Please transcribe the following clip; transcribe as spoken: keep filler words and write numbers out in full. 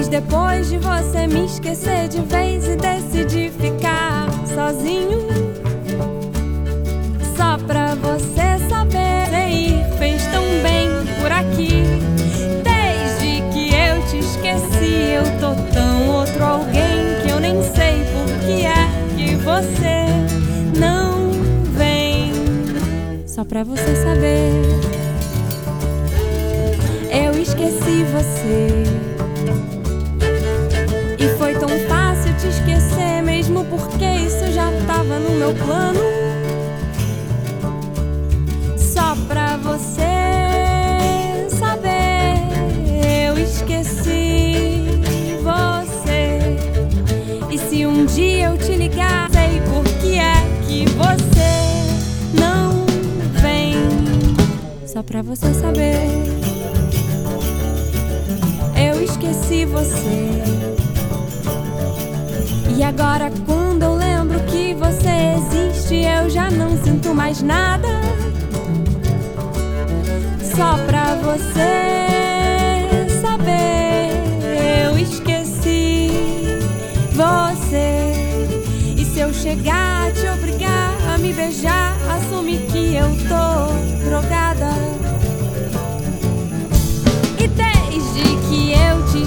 Mas depois de você me esquecer de vez e decidir ficar sozinho, só pra você saber, você ir fez tão bem por aqui. Desde que eu te esqueci, eu tô tão outro alguém que eu nem sei por que é que você não vem. Só pra você saber, eu esqueci você. E foi tão fácil te esquecer, mesmo porque isso já tava no meu plano. Só pra você saber, eu esqueci você. E se um dia eu te ligar, sei por que é que você não vem. Só pra você saber, eu esqueci você. E agora quando eu lembro que você existe, eu já não sinto mais nada. Só pra você saber, eu esqueci você. E se eu chegar a te obrigar a me beijar, assume que eu tô drogada.